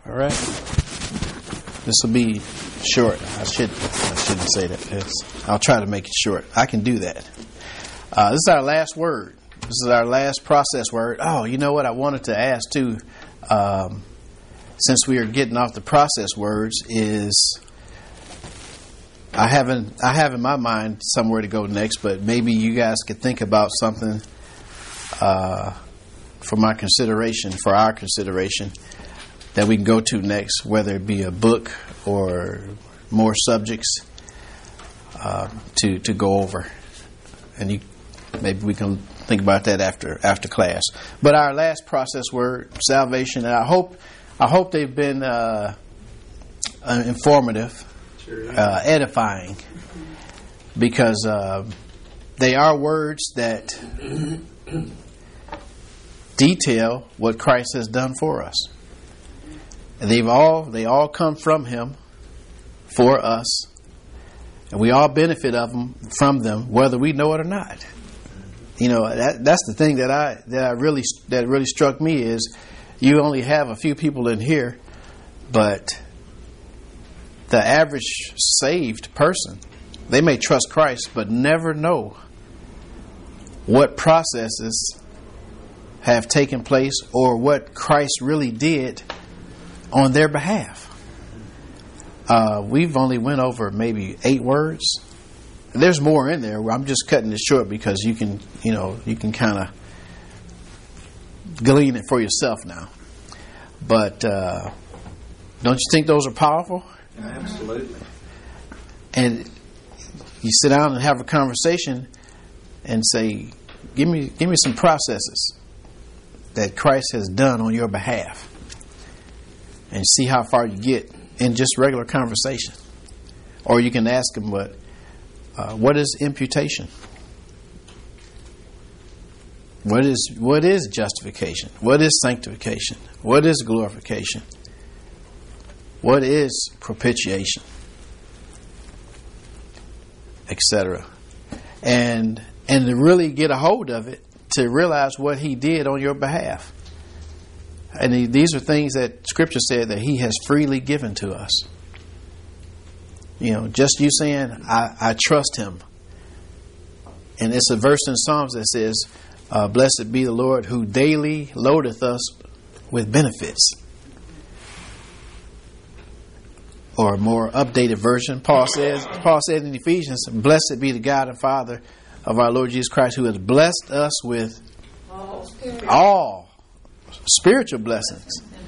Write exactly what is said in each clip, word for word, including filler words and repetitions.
All right. This will be short. I should I shouldn't say that. It's, I'll try to make it short. I can do that. Uh, this is our last word. This is our last process word. Oh, you know what? I wanted to ask too. Um, since we are getting off the process words, is I haven't I have in my mind somewhere to go next, but maybe you guys could think about something uh, for my consideration, for our consideration, that we can go to next, whether it be a book or more subjects uh, to to go over, and you maybe we can think about that after after class. But our last process word, salvation, and I hope I hope they've been uh, uh, informative, uh, edifying, because uh, they are words that detail what Christ has done for us. They've all they all come from Him for us, and we all benefit of them from them, whether we know it or not. You know, that that's the thing that I that I really that really struck me is you only have a few people in here, but the average saved person, they may trust Christ but never know what processes have taken place or what Christ really did on their behalf. Uh, we've only went over maybe eight words. There's more in there. I'm just cutting it short because you can, you know, you can kind of glean it for yourself now. But uh, don't you think those are powerful? Absolutely. And you sit down and have a conversation and say, "Give me, give me some processes that Christ has done on your behalf," and see how far you get in just regular conversation. Or you can ask him, "What, uh, what is imputation? What is what is justification? What is sanctification? What is glorification? What is propitiation?" Etc. And and to really get a hold of it, to realize what He did on your behalf. And he, these are things that Scripture said that He has freely given to us. You know, just you saying, I, I trust Him. And it's a verse in Psalms that says, uh, "Blessed be the Lord who daily loadeth us with benefits." Or a more updated version, Paul says, Paul said in Ephesians, "Blessed be the God and Father of our Lord Jesus Christ, who has blessed us with all spiritual blessings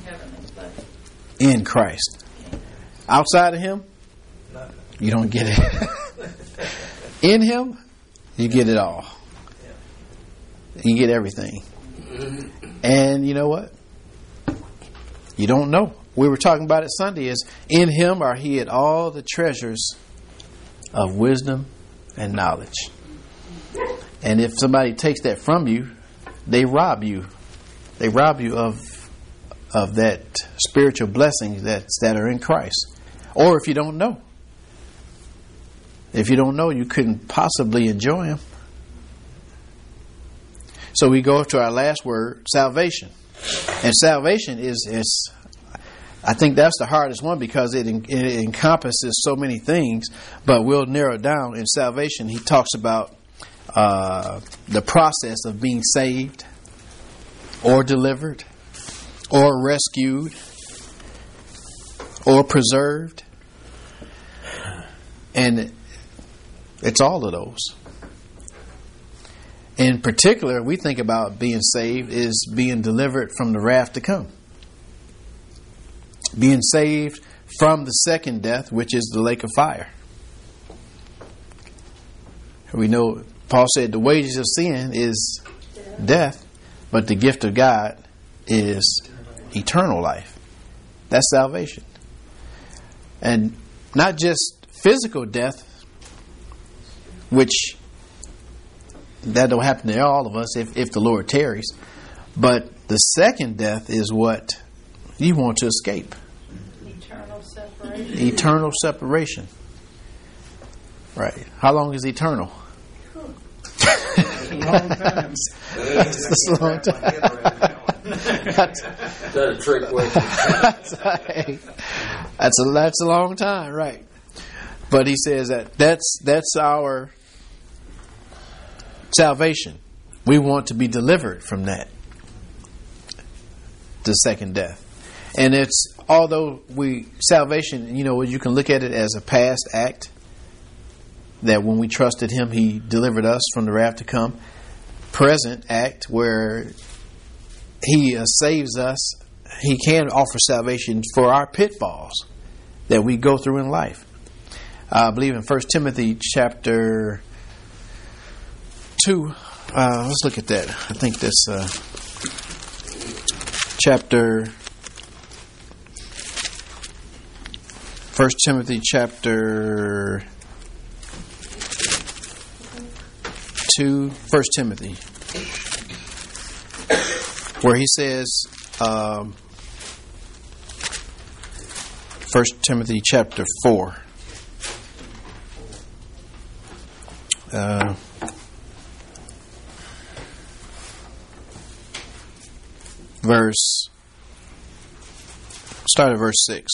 in Christ." Outside of Him, you don't get it. In Him, you get it all. You get everything. And you know what? You don't know. We were talking about it Sunday, is in Him are hid all the treasures of wisdom and knowledge. And if somebody takes that from you, they rob you. They rob you of of that spiritual blessings that that are in Christ. Or if you don't know. If you don't know, you couldn't possibly enjoy Him. So we go to our last word, salvation. And salvation is, is I think that's the hardest one because it, it encompasses so many things. But we'll narrow it down. In salvation, he talks about uh, the process of being saved, or delivered, or rescued, or preserved. And it's all of those. In particular, we think about being saved is being delivered from the wrath to come. Being saved from the second death, which is the lake of fire. We know Paul said the wages of sin is death, but the gift of God is eternal life. That's salvation. And not just physical death, which that don't happen to all of us if, if the Lord tarries, but the second death is what you want to escape. Eternal separation. Eternal separation. Right. How long is eternal? Long time. That's a long time. that's, Is that a trick question? that's, a, that's a that's a long time, right? But he says that that's that's our salvation. We want to be delivered from that, the second death. And it's, although we, salvation, you know, you can look at it as a past act, that when we trusted Him, He delivered us from the wrath to come. Present act, where He uh, saves us, He can offer salvation for our pitfalls that we go through in life. Uh, I believe in First Timothy chapter two, uh, let's look at that. I think that's uh, chapter... First Timothy chapter two, First Timothy, where he says, um, First Timothy chapter four, uh, verse, start at verse six.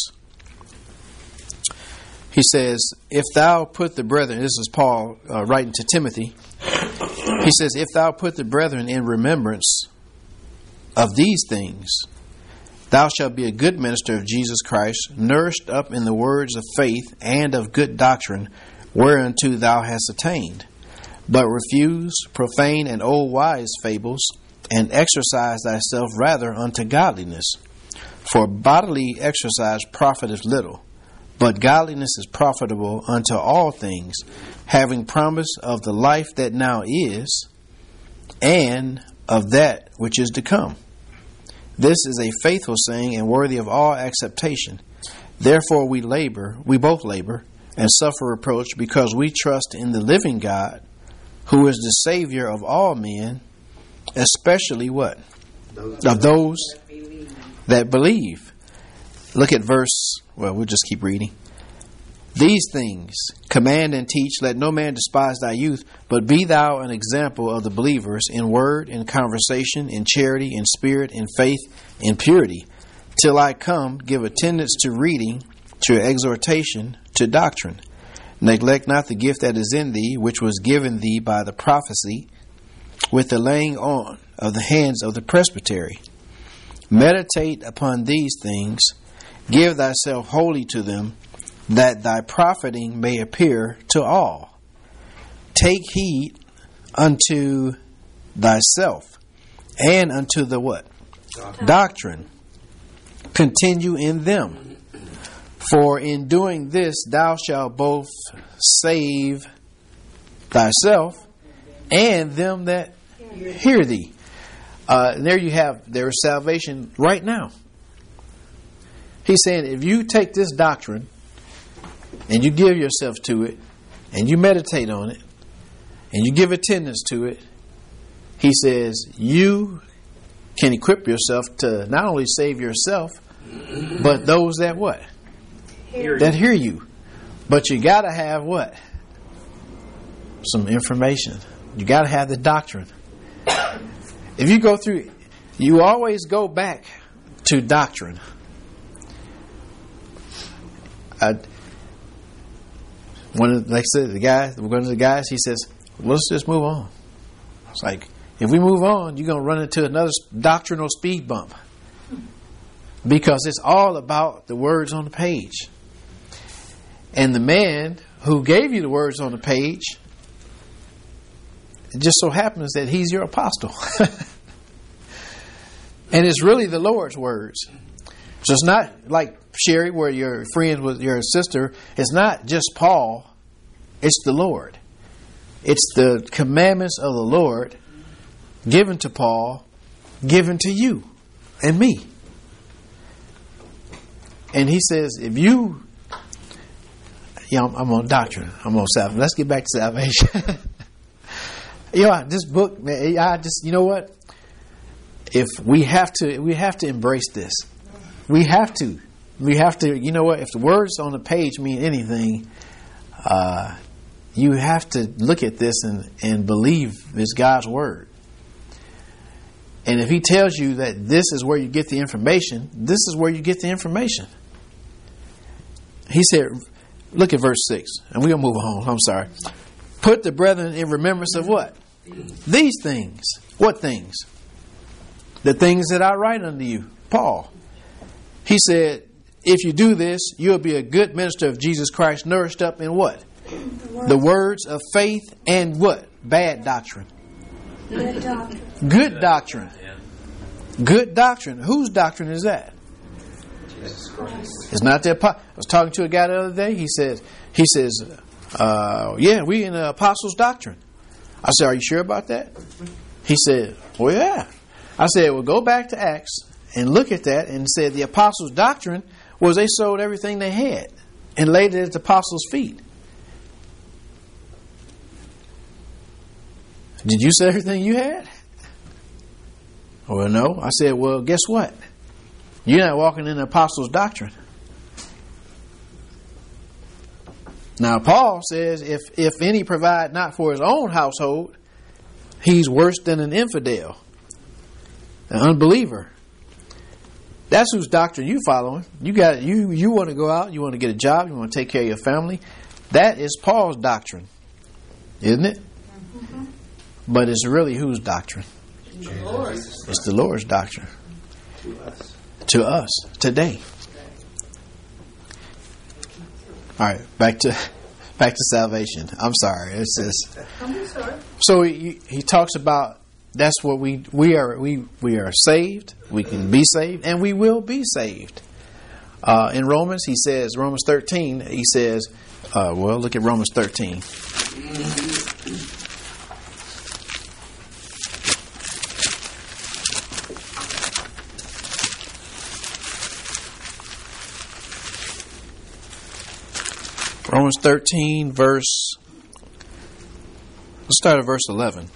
He says, if thou put the brethren, this is Paul uh, writing to Timothy, he says, if thou put the brethren in remembrance of these things, thou shalt be a good minister of Jesus Christ, nourished up in the words of faith and of good doctrine, whereunto thou hast attained. But refuse profane and old wise fables, and exercise thyself rather unto godliness. For bodily exercise profiteth little, but godliness is profitable unto all things, having promise of the life that now is, and of that which is to come. This is a faithful saying and worthy of all acceptation. Therefore we labor, we both labor, and suffer reproach, because we trust in the living God, who is the Savior of all men, especially what? Those of those that believe. that believe. Look at verse, well, we'll just keep reading. These things command and teach, let no man despise thy youth, but be thou an example of the believers in word, in conversation, in charity, in spirit, in faith, in purity. Till I come, give attendance to reading, to exhortation, to doctrine. Neglect not the gift that is in thee, which was given thee by the prophecy, with the laying on of the hands of the presbytery. Meditate upon these things, give thyself wholly to them, that thy profiting may appear to all. Take heed unto thyself, and unto the what? Doctrine. Doctrine. Continue in them. For in doing this thou shalt both save thyself and them that hear thee. Uh, and there you have, there is salvation right now. He's saying, if you take this doctrine and you give yourself to it and you meditate on it and you give attendance to it, he says you can equip yourself to not only save yourself, but those that what? Hear that hear you. But you got to have what? Some information. You got to have the doctrine. If you go through, you always go back to doctrine. I, one of, like I said, the guy, one of the guys, he says, well, let's just move on. It's like, if we move on, you're going to run into another doctrinal speed bump. Because it's all about the words on the page. And the man who gave you the words on the page, it just so happens that he's your apostle. And it's really the Lord's words. So it's not like Sherry, where you're friends with your sister. It's not just Paul. It's the Lord. It's the commandments of the Lord given to Paul, given to you and me. And he says, if you, you know, I'm on doctrine. I'm on salvation. Let's get back to salvation. You know, this book, man, I just, you know what? If we have to, we have to embrace this. We have to. We have to, you know what? If the words on the page mean anything, uh, you have to look at this and, and believe it's God's word. And if he tells you that this is where you get the information, this is where you get the information. He said, look at verse six, and we're going to move on. I'm sorry. Put the brethren in remembrance of what? These things. What things? The things that I write unto you. Paul. He said, if you do this, you'll be a good minister of Jesus Christ, nourished up in what? The words of faith and what? Bad doctrine. Good doctrine. Good doctrine. Good doctrine. Whose doctrine is that? Jesus Christ. It's not the apo- I was talking to a guy the other day. He says, he says, uh, yeah, we in the apostles' doctrine. I said, are you sure about that? He said, well, yeah. I said, well, go back to Acts and look at that and said the apostles' doctrine was they sold everything they had and laid it at the apostles' feet. Did you sell everything you had? Well, no. I said, well, guess what? You're not walking in the apostles' doctrine. Now, Paul says, if, if any provide not for his own household, he's worse than an infidel, an unbeliever. That's whose doctrine you following. You got you. You want to go out. You want to get a job. You want to take care of your family. That is Paul's doctrine, isn't it? Mm-hmm. But it's really whose doctrine? It's the Lord's doctrine. To us. To us today. All right, back to back to salvation. I'm sorry. It says. I'm sorry. So he, he talks about that's what we we are we we are saved. We can be saved, and we will be saved. Uh, in Romans, he says Romans thirteen. He says, uh, well, look at Romans thirteen. Romans thirteen, verse, let's start at verse eleven.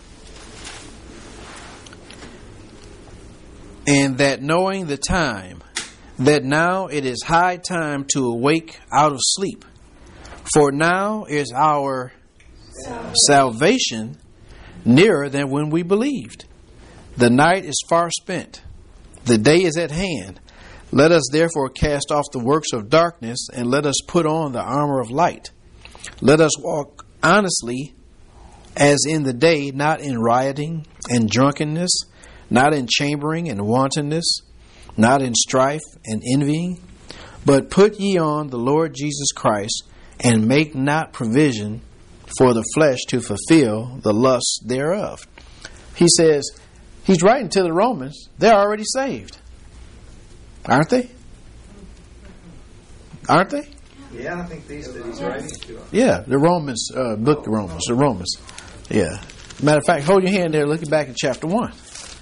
And that knowing the time, that now it is high time to awake out of sleep. For now is our salvation, salvation nearer than when we believed. The night is far spent. The day is at hand. Let us therefore cast off the works of darkness, and let us put on the armor of light. Let us walk honestly as in the day, not in rioting and drunkenness, not in chambering and wantonness, not in strife and envying, but put ye on the Lord Jesus Christ, and make not provision for the flesh to fulfill the lusts thereof. He says, he's writing to the Romans, they're already saved. Aren't they? Aren't they? Yeah, I think these that he's writing to. Yeah, the Romans, uh, book of Romans, the Romans. Yeah. Matter of fact, hold your hand there, looking back at chapter one.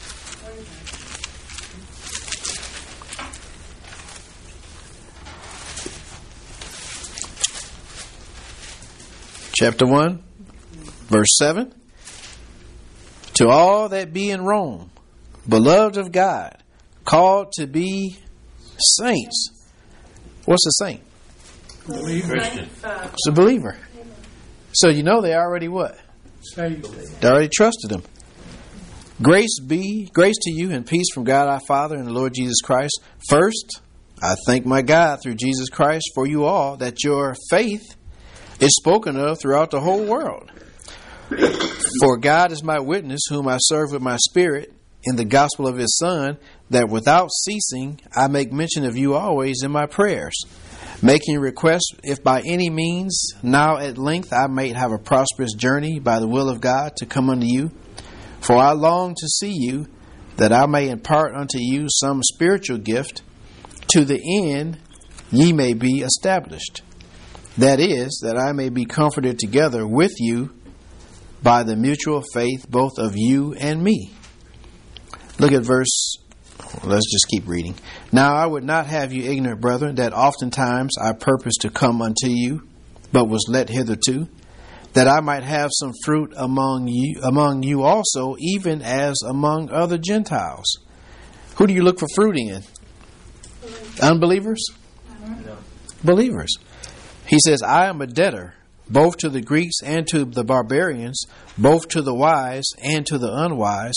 Chapter one, verse seven. To all that be in Rome, beloved of God, called to be saints. What's a saint? Christian. It's a believer. So you know they already what? Saved. They already trusted him. Grace be, grace to you and peace from God our Father and the Lord Jesus Christ. First, I thank my God through Jesus Christ for you all, that your faith is spoken of throughout the whole world. For God is my witness, whom I serve with my spirit in the gospel of his Son, that without ceasing I make mention of you always in my prayers, making request if by any means now at length I may have a prosperous journey by the will of God to come unto you. For I long to see you, that I may impart unto you some spiritual gift, to the end ye may be established. That is, that I may be comforted together with you by the mutual faith both of you and me. Look at verse, let's just keep reading. Now I would not have you ignorant, brethren, that oftentimes I purposed to come unto you, but was let hitherto, that I might have some fruit among you, among you also, even as among other Gentiles. Who do you look for fruit in? Unbelievers? No. Believers. He says, I am a debtor, both to the Greeks and to the barbarians, both to the wise and to the unwise.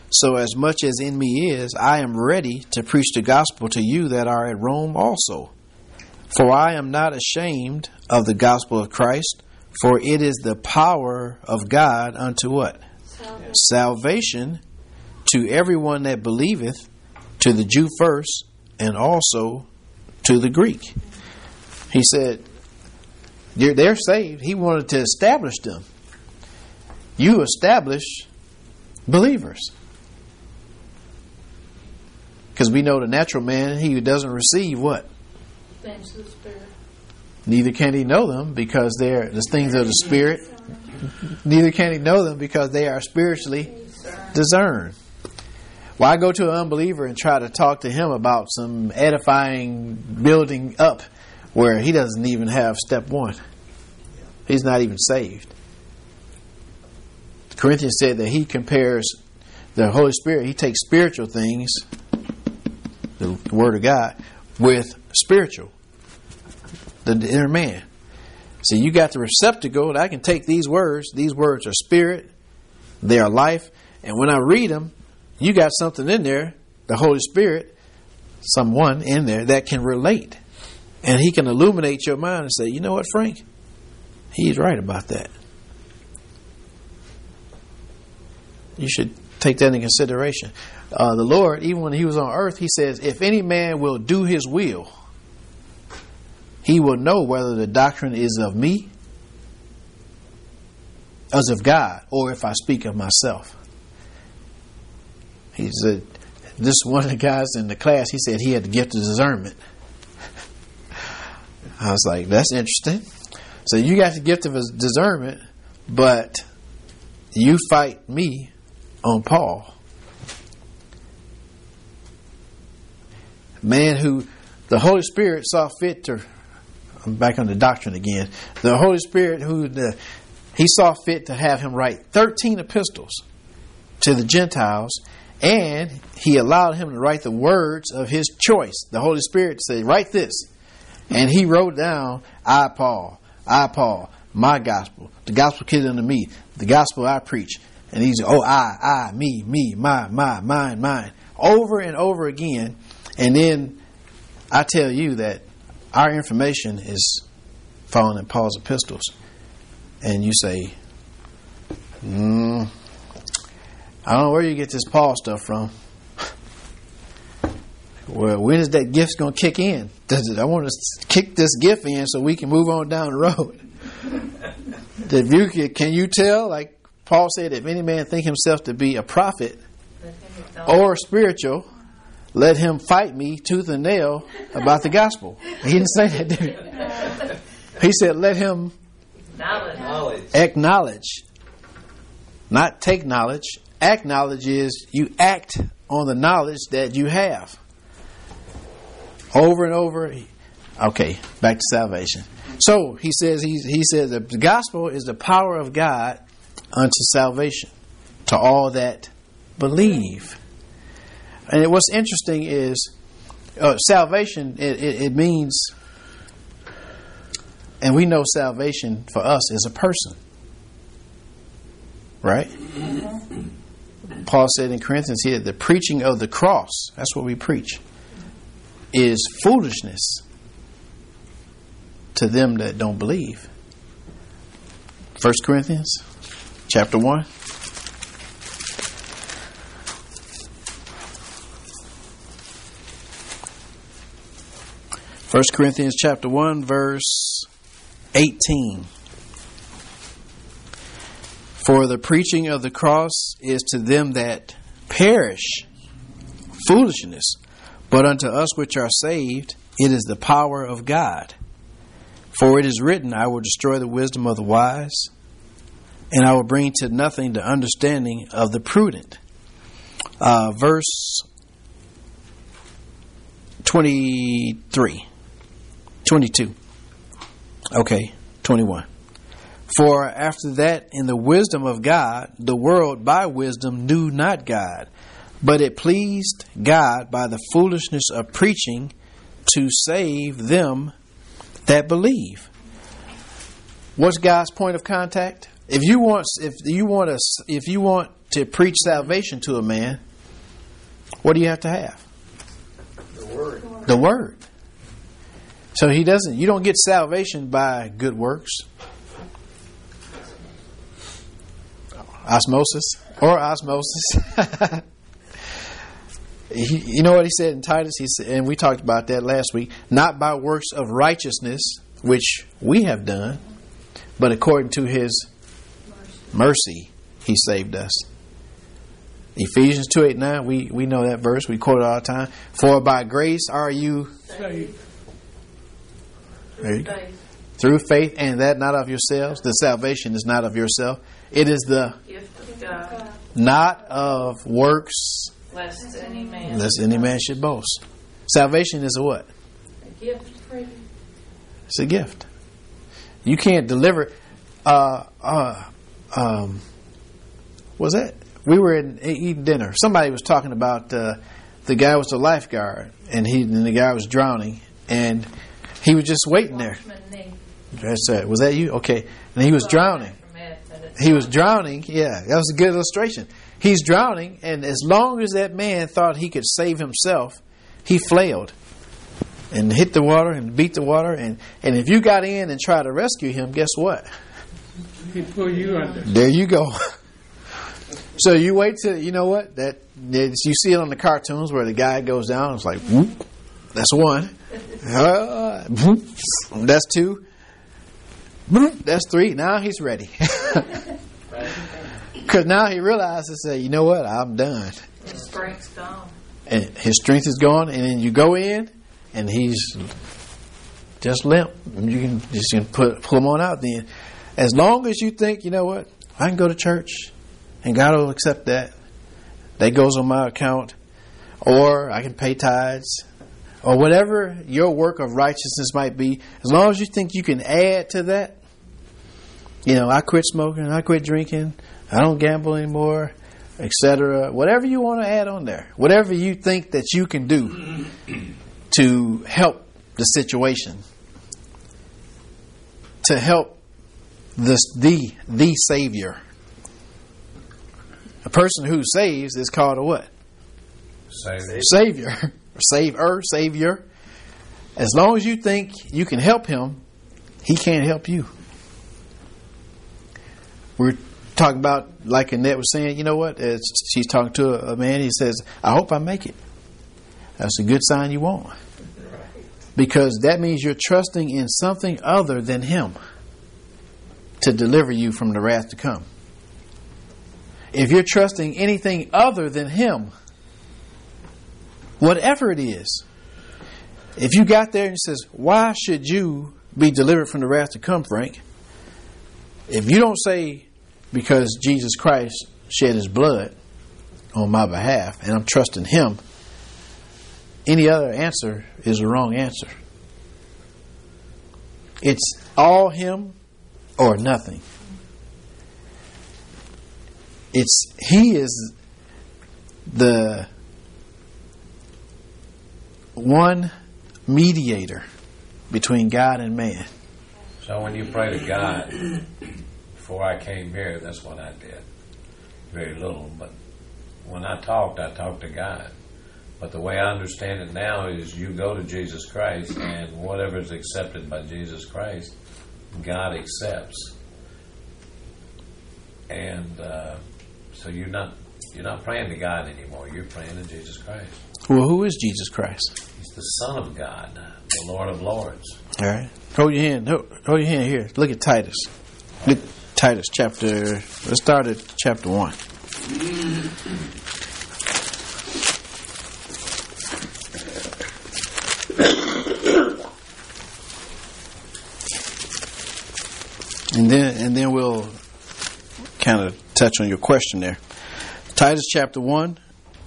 So as much as in me is, I am ready to preach the gospel to you that are at Rome also. For I am not ashamed of the gospel of Christ, for it is the power of God unto what? Salvation. Salvation to everyone that believeth, to the Jew first, and also to the Greek. He said, they're, they're saved. He wanted to establish them. You establish believers. Because we know the natural man, he doesn't receive what? Things of the Spirit. Neither can he know them because they're the things of the Spirit. Neither can he know them because they are spiritually discerned. Why go to an unbeliever and try to talk to him about some edifying building up where he doesn't even have step one? He's not even saved. Corinthians said that he compares the Holy Spirit, he takes spiritual things, the Word of God, with spiritual, the inner man. So you got the receptacle that I can take these words. These words are spirit, they are life, and when I read them, you got something in there, the Holy Spirit, someone in there that can relate, and he can illuminate your mind and say, you know what, Frank, he's right about that. You should take that into consideration. Uh, the Lord, even when he was on earth, he says, if any man will do his will, he will know whether the doctrine is of me, as of God, or if I speak of myself. He said, this one of the guys in the class, he said he had the gift of discernment. I was like, that's interesting. So you got the gift of discernment, but you fight me on Paul. Man who the Holy Spirit saw fit to, I'm back on the doctrine again. The Holy Spirit who the, he saw fit to have him write thirteen epistles to the Gentiles, and he allowed him to write the words of his choice. The Holy Spirit said, write this. And he wrote down, I Paul, I Paul, my gospel, the gospel given unto me, the gospel I preach. And he's, oh, I, I, me, me, my, my, mine, mine, over and over again. And then I tell you that our information is found in Paul's epistles. And you say, mm, I don't know where you get this Paul stuff from. Well, when is that gift going to kick in? Does it, I want to kick this gift in so we can move on down the road. If you, can you tell, like Paul said, if any man think himself to be a prophet or spiritual, let him fight me tooth and nail about the gospel. He didn't say that, did he? He said, let him Knowledge. acknowledge. Not take knowledge. Acknowledge is you act on the knowledge that you have. Over and over. Okay, back to salvation. So he says he's, he says the gospel is the power of God unto salvation to all that believe. And what's interesting is uh, salvation. It, it, it means, and we know salvation for us is a person, right? Paul said in Corinthians here, the preaching of the cross, that's what we preach, is foolishness to them that don't believe. First Corinthians chapter one. First Corinthians chapter one, verse eighteen. For the preaching of the cross is to them that perish foolishness, but unto us which are saved, it is the power of God. For it is written, I will destroy the wisdom of the wise, and I will bring to nothing the understanding of the prudent. Uh, verse twenty-three. twenty-two. Okay, twenty-one. For after that, in the wisdom of God, the world by wisdom knew not God, but it pleased God by the foolishness of preaching to save them that believe. What's God's point of contact? If you want, if you want us, if you want to preach salvation to a man, what do you have to have? The Word. The Word. So he doesn't. You don't get salvation by good works, osmosis, or osmosis. he, you know what he said in Titus? He said, and we talked about that last week. Not by works of righteousness, which we have done, but according to His mercy, He saved us. Ephesians two eight nine. We we know that verse. We quote it all the time. For by grace are you Saved. There you go. Faith. Through faith, and that not of yourselves. The salvation is not of yourself. It is the Gift of God, not of works, lest any man. lest any man should boast. Salvation is a what? A gift. Free. It's a gift. You can't deliver. Uh, uh, um, what was that? We were in, eating dinner. Somebody was talking about uh, the guy was a lifeguard, and he and the guy was drowning, and he was just waiting there. Watchman Nee. That's it. Was that you? Okay. And he was drowning. He was drowning. Yeah, that was a good illustration. He's drowning, and as long as that man thought he could save himself, he flailed and hit the water and beat the water. And, and if you got in and tried to rescue him, guess what? He pull you under. There you go. So you wait till, you know what? That you see it on the cartoons where the guy goes down. It's like, whoop, that's one. Uh, whoop, that's two. Whoop, that's three. Now he's ready. Because now he realizes that, you know what? I'm done. His strength's gone. And his strength is gone. And then you go in and he's just limp. You can just can put, pull him on out then. As long as you think, you know what? I can go to church and God will accept that. That goes on my account. Or I can pay tithes. Or whatever your work of righteousness might be. As long as you think you can add to that. You know, I quit smoking. I quit drinking. I don't gamble anymore, et cetera. Whatever you want to add on there. Whatever you think that you can do to help the situation. To help this, the, the Savior. A person who saves is called a what? Savior. Savior. Saver, Savior. As long as you think you can help him, he can't help you. We're talking about, like Annette was saying, you know what? As she's talking to a, a man, he says, I hope I make it. That's a good sign you won't. Because that means you're trusting in something other than him to deliver you from the wrath to come. If you're trusting anything other than him, whatever it is, if you got there and says, why should you be delivered from the wrath to come, Frank? If you don't say, because Jesus Christ shed his blood on my behalf and I'm trusting him, any other answer is the wrong answer. It's all him or nothing. It's he is the one mediator between God and man. So when you pray to God, before I came here, that's what I did. Very little, but when I talked, I talked to God. But the way I understand it now is you go to Jesus Christ, and whatever is accepted by Jesus Christ, God accepts. And uh, so you're not you're not praying to God anymore. You're praying to Jesus Christ. Well, who is Jesus Christ? He's the Son of God, the Lord of Lords. All right. Hold your hand. Hold, hold your hand here. Look at Titus. Look at Titus chapter. Let's start at chapter one. And then and then we'll kind of touch on your question there. Titus chapter one,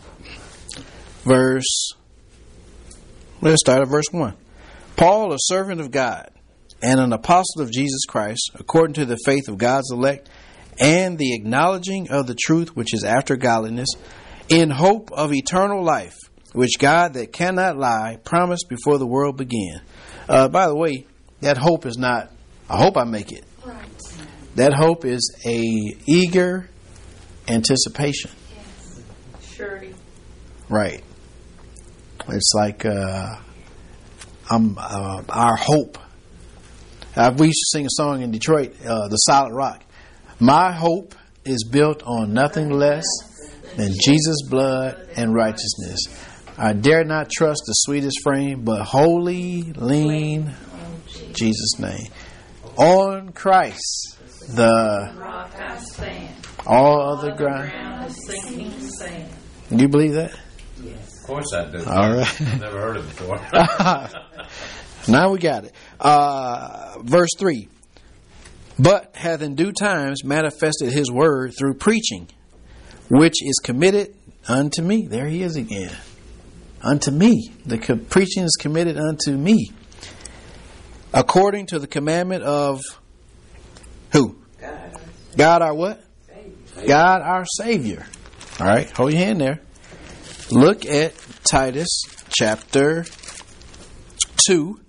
verse. Let's start at verse one. Paul, a servant of God and an apostle of Jesus Christ, according to the faith of God's elect and the acknowledging of the truth which is after godliness, in hope of eternal life, which God that cannot lie promised before the world began. Uh, by the way, that hope is not, I hope I make it. Right. That hope is a eager anticipation. Surety. Right. It's like uh, I'm uh, our hope. Uh, we used to sing a song in Detroit, uh, "The Solid Rock." My hope is built on nothing less than Jesus' blood and righteousness. I dare not trust the sweetest frame, but wholly lean Jesus' name. On Christ, the Rock I stand. all other The ground. ground is sinking sand. Do you believe that? Of course I do. All right. I've never heard it before. Now we got it. Uh, verse three. But hath in due times manifested his word through preaching, which is committed unto me. There he is again. Unto me. The co- preaching is committed unto me. According to the commandment of who? God. God our what? Savior. God our Savior. All right, hold your hand there. Look at Titus chapter two.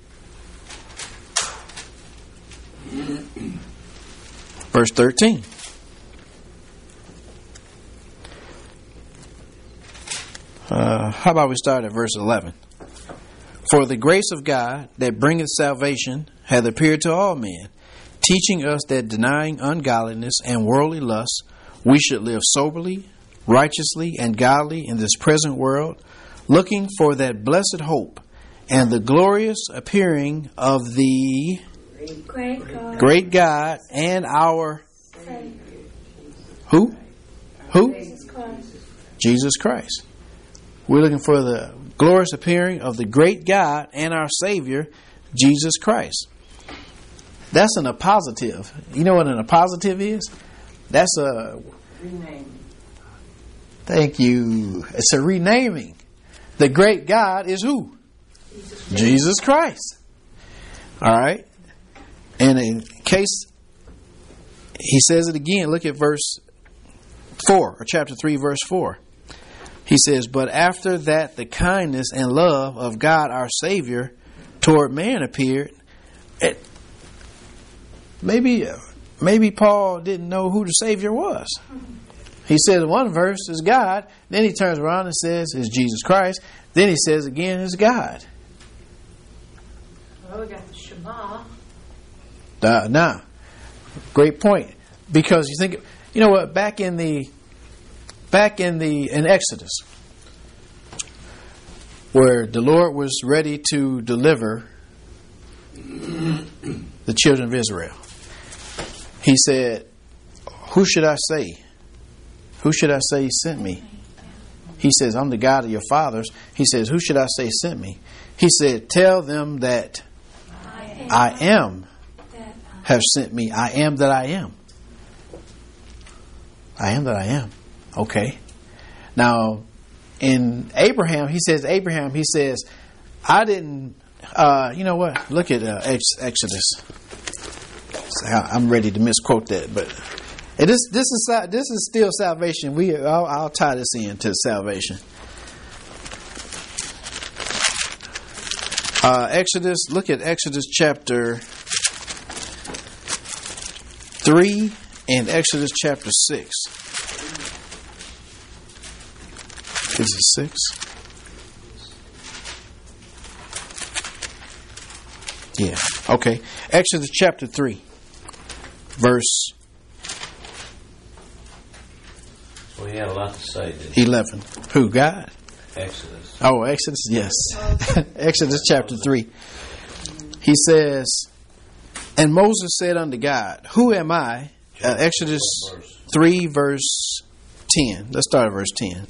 Verse thirteen. Uh, how about we start at verse eleven? For the grace of God that bringeth salvation hath appeared to all men, teaching us that denying ungodliness and worldly lusts, we should live soberly, righteously, and godly in this present world, looking for that blessed hope and the glorious appearing of the Great God. great God and our Savior. who? Who? Jesus Christ. Jesus Christ. We're looking for the glorious appearing of the great God and our Savior, Jesus Christ. That's an appositive. You know what an appositive is? That's a... Rename. Thank you. It's a renaming. The great God is who? Jesus Christ. All right. And in case he says it again, look at verse four, or chapter three, verse four. He says, but after that the kindness and love of God our Savior toward man appeared. It, maybe, maybe Paul didn't know who the Savior was. He said in one verse is God. Then he turns around and says it's Jesus Christ. Then he says again it's God. Well, we got the Shema. Uh, now, great point. Because you think, you know what? Back in the, back in the in Exodus, where the Lord was ready to deliver the children of Israel, He said, "Who should I say? Who should I say sent me?" He says, "I'm the God of your fathers." He says, "Who should I say sent me?" He said, "Tell them that I am have sent me. I am that I am. I am that I am." Okay. Now, in Abraham, he says, Abraham, he says, I didn't, uh, you know what? Look at uh, Ex- Exodus. I'm ready to misquote that, but it is, this is this is still salvation. We I'll, I'll tie this in to salvation. Uh, Exodus, look at Exodus chapter three and Exodus chapter six. Is it six? Yeah. Okay. Exodus chapter three, verse Well, he had a lot to say, didn't he? eleven. Who? God? Exodus. Oh, Exodus, yes. Exodus chapter three. He says, and Moses said unto God, who am I? Uh, Exodus three, verse ten. Let's start at verse ten.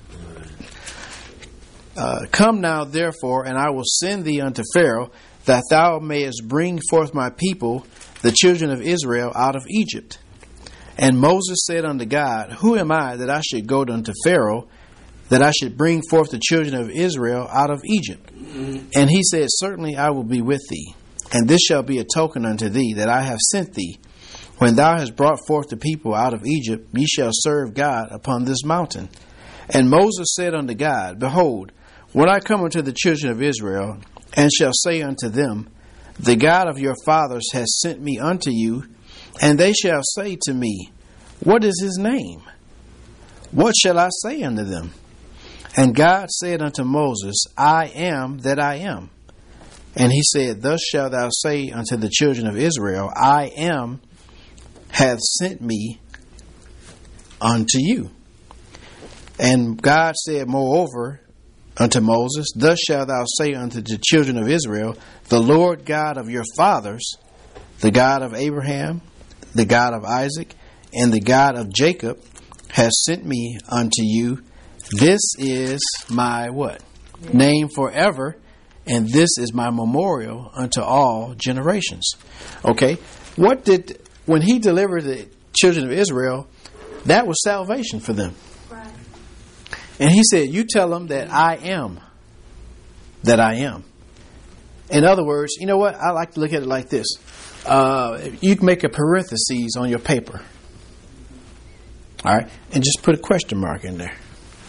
Uh, Come now, therefore, and I will send thee unto Pharaoh, that thou mayest bring forth my people, the children of Israel, out of Egypt. And Moses said unto God, who am I that I should go unto Pharaoh, that I should bring forth the children of Israel out of Egypt? And he said, certainly I will be with thee, and this shall be a token unto thee that I have sent thee. When thou hast brought forth the people out of Egypt, ye shall serve God upon this mountain. And Moses said unto God, behold, when I come unto the children of Israel, and shall say unto them, the God of your fathers has sent me unto you, and they shall say to me, what is his name? What shall I say unto them? And God said unto Moses, I am that I am. And he said, Thus shalt thou say unto the children of Israel, I am hath sent me unto you. And God said moreover unto Moses, Thus shalt thou say unto the children of Israel, The Lord God of your fathers, the God of Abraham, the God of Isaac, and the God of Jacob, has sent me unto you. This is my what? Name forever, and this is my memorial unto all generations. Okay, what did, when he delivered the children of Israel, that was salvation for them. Right. And he said, you tell them that I am that I am. In other words, you know what? I like to look at it like this. Uh, you can make a parenthesis on your paper. All right? And just put a question mark in there.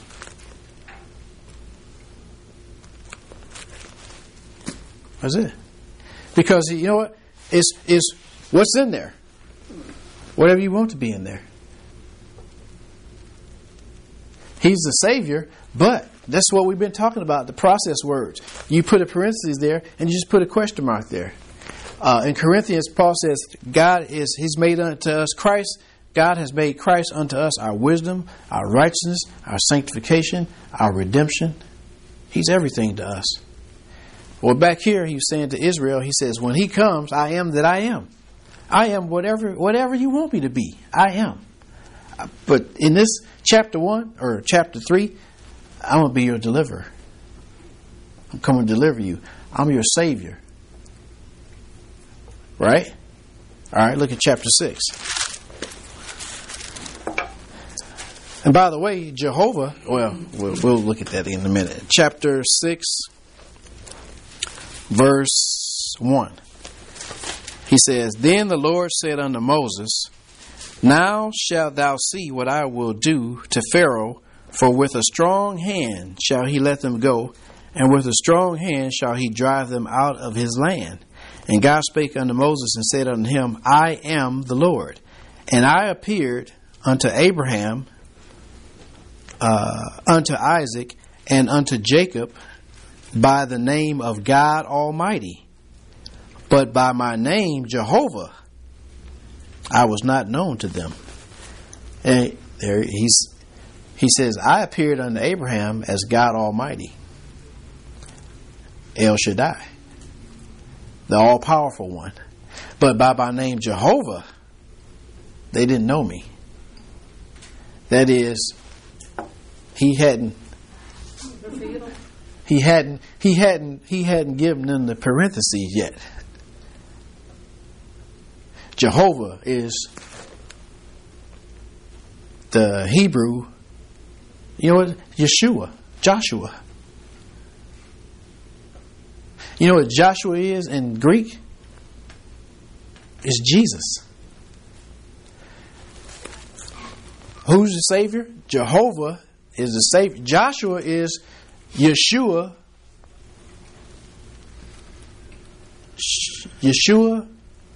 That's it. Because you know what? It's, it's what's in there. Whatever you want to be in there. He's the Savior, but that's what we've been talking about, the process words. You put a parenthesis there, and you just put a question mark there. Uh, in Corinthians, Paul says, God is, He's made unto us Christ. God has made Christ unto us our wisdom, our righteousness, our sanctification, our redemption. He's everything to us. Well, back here, he was saying to Israel, he says, when he comes, I am that I am. I am whatever whatever you want me to be. I am. But in this chapter one, or chapter three, I'm going to be your deliverer. I'm coming to deliver you. I'm your Savior. Right? All right, look at chapter six. And by the way, Jehovah, well, we'll, we'll look at that in a minute. Chapter six, verse one. He says, Then the Lord said unto Moses, Now shalt thou see what I will do to Pharaoh, for with a strong hand shall he let them go, and with a strong hand shall he drive them out of his land. And God spake unto Moses and said unto him, I am the Lord. And I appeared unto Abraham, uh, unto Isaac, and unto Jacob by the name of God Almighty. But by my name, Jehovah, I was not known to them. And there he's, he says, I appeared unto Abraham as God Almighty. El Shaddai, the all-powerful one. But by my name, Jehovah, they didn't know me. That is, he hadn't, he hadn't, he hadn't, he hadn't given them the parentheses yet. Jehovah is the Hebrew, you know what? Yeshua, Joshua. You know what Joshua is in Greek? It's Jesus. Who's the Savior? Jehovah is the Savior. Joshua is Yeshua. Yeshua.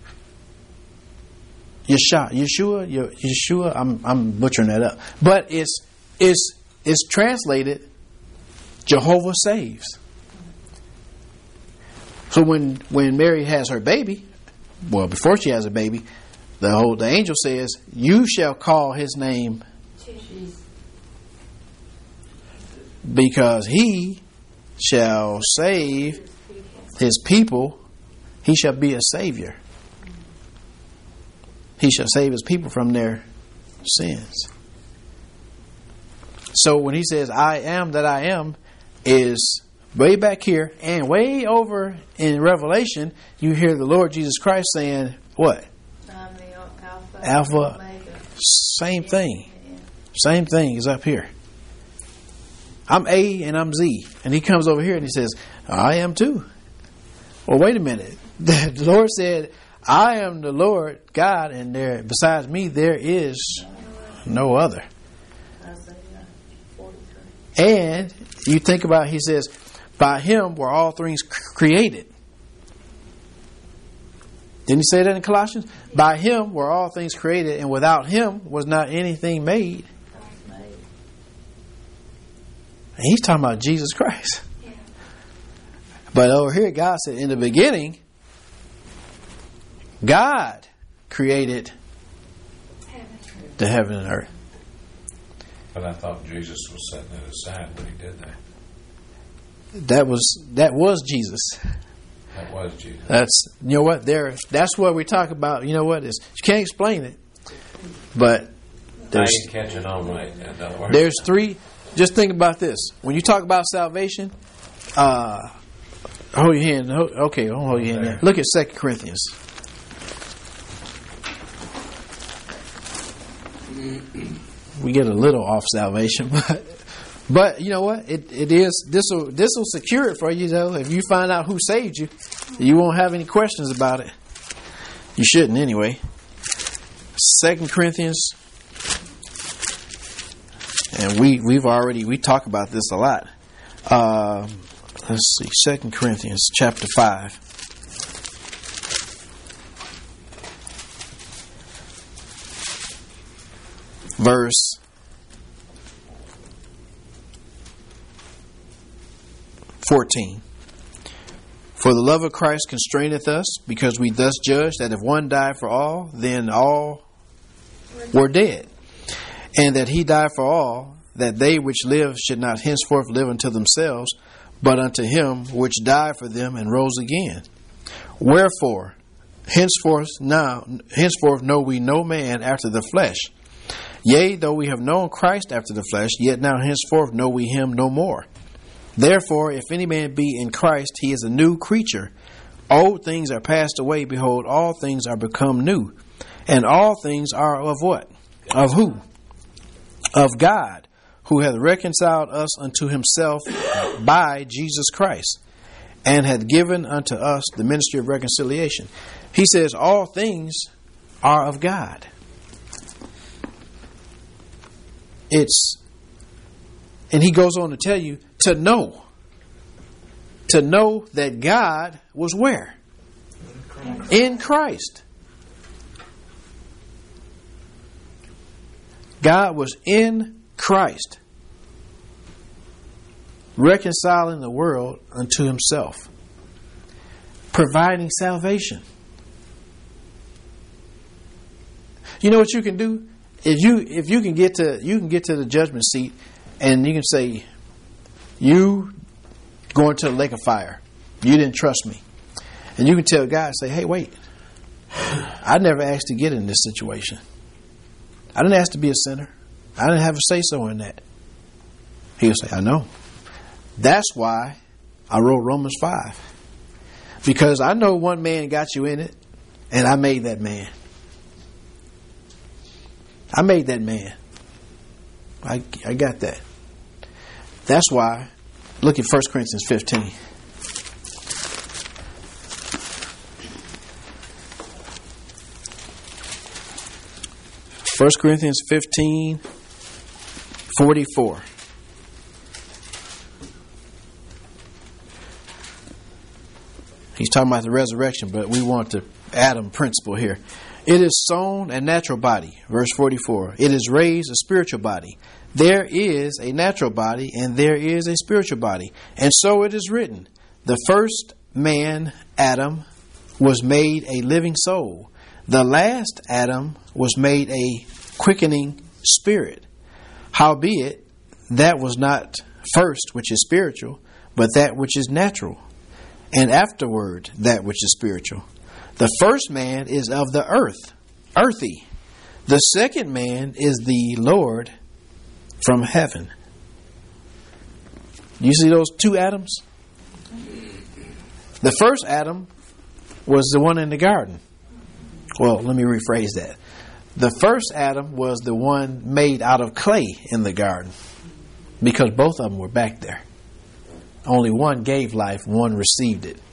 Yeshua, Yeshua, Yeshua. I'm I'm butchering that up, but it's it's it's translated Jehovah saves. So when when Mary has her baby, well, before she has a baby, the whole the angel says, "You shall call his name, because he shall save his people. He shall be a savior. He shall save his people from their sins." So when he says, I am that I am, is way back here, and way over in Revelation, you hear the Lord Jesus Christ saying, what? I'm the Alpha. Alpha. Omega. Same thing. Same thing is up here. I'm A and I'm Z. And he comes over here and he says, I am too. Well, wait a minute. The Lord said, I am the Lord God, and there besides me there is no other. And you think about, he says, by him were all things created. Didn't he say that in Colossians? By him were all things created, and without him was not anything made. And he's talking about Jesus Christ. Yeah. But over here, God said, in the beginning, God created Heaven. the heaven and earth. But I thought Jesus was setting it aside when he did that. That was that was Jesus. That was Jesus. That's you know what there. That's what we talk about. You know what is you can't explain it, but I there's ain't catching on right now. Don't worry. there's three. Just think about this. When you talk about salvation, uh, hold your hand. Hold, okay, don't hold your hand there. Look at Second Corinthians. We get a little off salvation, but but you know what? It it is this will this will secure it for you though. If you find out who saved you, you won't have any questions about it. You shouldn't anyway. Second Corinthians, and we we've already we talk about this a lot. Uh, let's see, Second Corinthians chapter five. Verse fourteen. For the love of Christ constraineth us, because we thus judge that if one died for all, then all were dead. And that he died for all, that they which live should not henceforth live unto themselves, but unto him which died for them and rose again. Wherefore, henceforth now henceforth know we no man after the flesh. Yea, though we have known Christ after the flesh, yet now henceforth know we him no more. Therefore, if any man be in Christ, he is a new creature. Old things are passed away. Behold, all things are become new. And all things are of what? Of who? Of God, who hath reconciled us unto himself by Jesus Christ, and hath given unto us the ministry of reconciliation. He says all things are of God. It's, and he goes on to tell you to know, to know that God was where? In Christ. God was in Christ, reconciling the world unto himself, providing salvation. You know what you can do? If you if you can get to you can get to the judgment seat, and you can say, you going to the lake of fire, you didn't trust me, and you can tell God, say, hey, wait, I never asked to get in this situation. I didn't ask to be a sinner. I didn't have a say so in that. He'll say, I know. That's why I wrote Romans five, because I know one man got you in it, and I made that man. I made that man. I I got that. That's why, look at First Corinthians fifteen. First Corinthians fifteen, forty-four. He's talking about the resurrection, but we want the Adam principle here. It is sown a natural body, verse forty-four. It is raised a spiritual body. There is a natural body and there is a spiritual body. And so it is written, the first man, Adam, was made a living soul. The last Adam was made a quickening spirit. Howbeit, that was not first which is spiritual, but that which is natural, and afterward that which is spiritual. The first man is of the earth, earthy. The second man is the Lord from heaven. You see those two Adams? The first Adam was the one in the garden. Well, let me rephrase that. The first Adam was the one made out of clay in the garden, because both of them were back there. Only one gave life, one received it.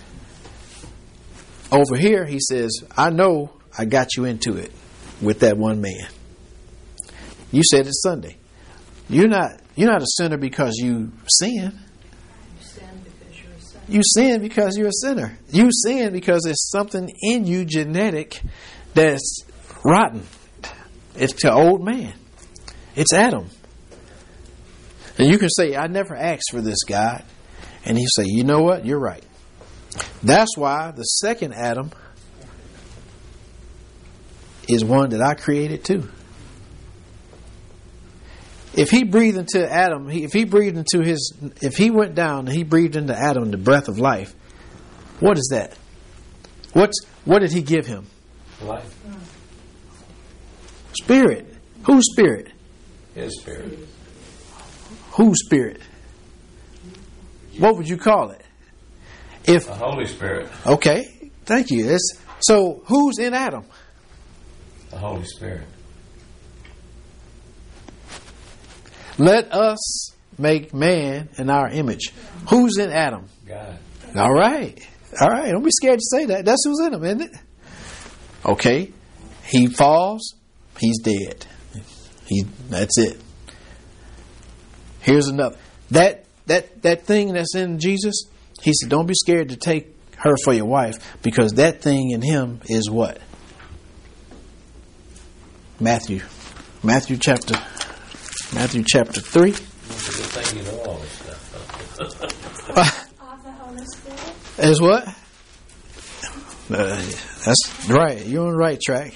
Over here, he says, I know I got you into it with that one man. You said it Sunday. You're not you're not a sinner because you sin. You sin because you're a sinner. You sin because you're a sinner. You sin because there's something in you genetic that's rotten. It's the old man. It's Adam. And you can say, I never asked for this, God. And He say, you know what? You're right. That's why the second Adam is one that I created too. If he breathed into Adam, he, if he breathed into his, if he went down and he breathed into Adam the breath of life, what is that? What's what did He give him? Life. Spirit. Whose spirit? His spirit. Whose spirit? What would you call it? If The Holy Spirit. okay, thank you. It's, so who's in Adam? The Holy Spirit. Let us make man in our image. Who's in Adam? God. All right. All right. Don't be scared to say that. That's who's in him, isn't it? Okay. He falls. He's dead. He. That's it. Here's another. That that that thing that's in Jesus. He said, "Don't be scared to take her for your wife, because that thing in him is what." Matthew. Matthew chapter. Matthew chapter three. It's a good thing you know all this stuff. Of the Holy Spirit. Is what? Uh, that's right. You're on the right track.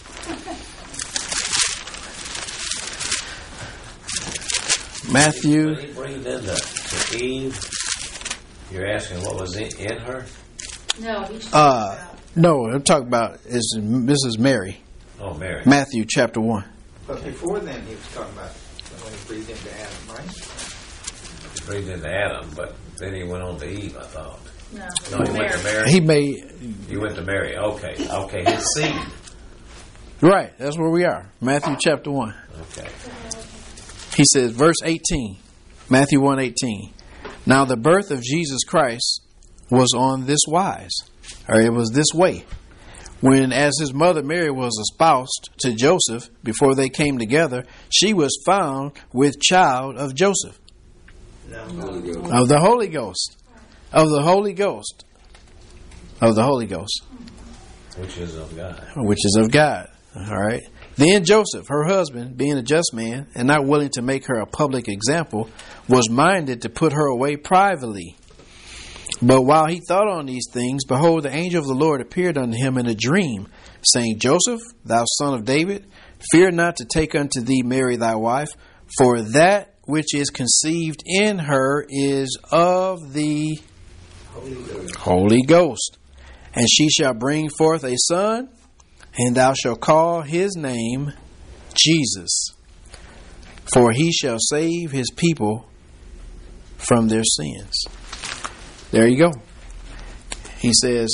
Matthew. When He breathed into to Eve, you're asking what was in, in her? No, he's talking Uh, about no, I'm talking about is this is Mary. Oh, Mary. Matthew chapter one. But before then, he was talking about when he breathed into Adam, right? He breathed into Adam, but then he went on to Eve, I thought. no, No, he went to Mary. He made He went to Mary. Okay. Okay. His seed. right. That's where we are. Matthew chapter one. Okay. He says, verse eighteen. Matthew one eighteen. Now the birth of Jesus Christ was on this wise, or it was this way. When, as his mother Mary was espoused to Joseph, before they came together, she was found with child of Joseph. No. Of the Holy Ghost. Of the Holy Ghost. Of the Holy Ghost. Which is of God. Which is of God. All right. Then Joseph, her husband, being a just man, and not willing to make her a public example, was minded to put her away privately. But while he thought on these things, behold, the angel of the Lord appeared unto him in a dream, saying, Joseph, thou son of David, fear not to take unto thee Mary thy wife, for that which is conceived in her is of the Holy Ghost. Holy Ghost. And she shall bring forth a son, and thou shalt call his name Jesus, for he shall save his people from their sins. There you go. He says,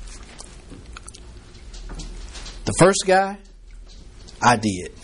the first guy, I did.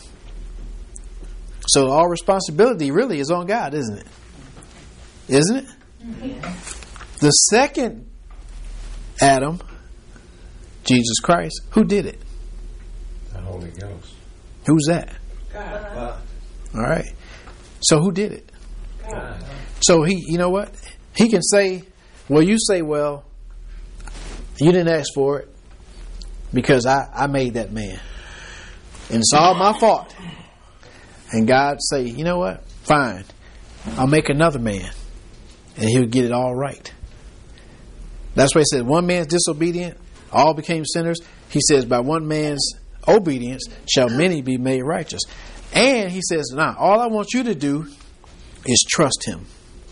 So all responsibility really is on God, isn't it? Isn't it? The second Adam, Jesus Christ, who did it? The Holy Ghost. Who's that? God. All right. So who did it? God. So he, you know what? He can say, well, you say, well, you didn't ask for it because I, I made that man. And it's all my fault. And God say, you know what? Fine. I'll make another man. And he'll get it all right. That's why he said, one man's disobedient, all became sinners. He says, by one man's obedience shall many be made righteous. And he says, now, all I want you to do is trust him.